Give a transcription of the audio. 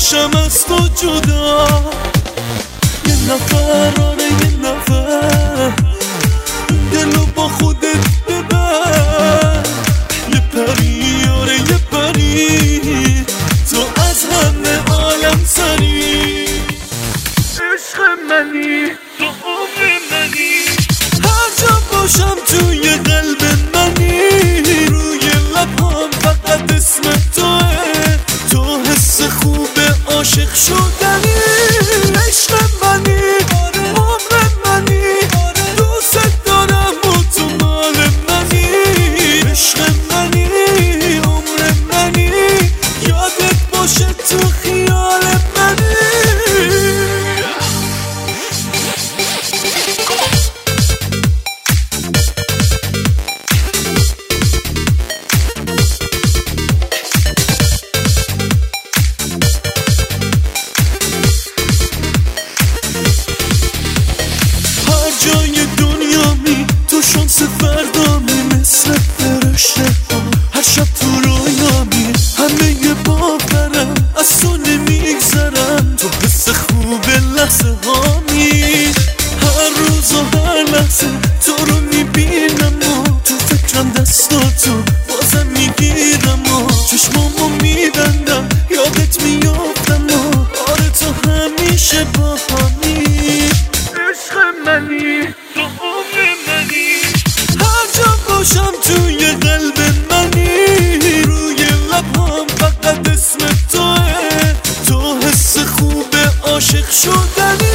نمیشم از تو جدا. یه نفر آره یه نفر دلو با خودت ببر. یه پری آره یه پری تو از همه عالم سری. عشق منی تو عمر منی هر جا باشم توی قلب منی. روی لبام فقط اسم توه تو حس خوب عاشق شدنی. عشق منی عمر منی دوست دارم و تو مال منی. عشق منی عمر منی یادت باشه تو خیال منی. جای دنیا می تو شانس فردا می مثل فرشته ها. هر شب تو رویا می همه یه باورم از تو نمیگذرم. تو حس خوب لحظه ها می هر روز و هر لحظه تو رو میبینم و تو فکرم دستاتو بازم میگیرم و چشمامو میبندم یادت میافتم و آره تو همیشه با همی. عشق منی تو عمر منی هر جا باشم توی قلب منی. روی لبام فقط اسم توه تو حس خوب عاشق شدنی.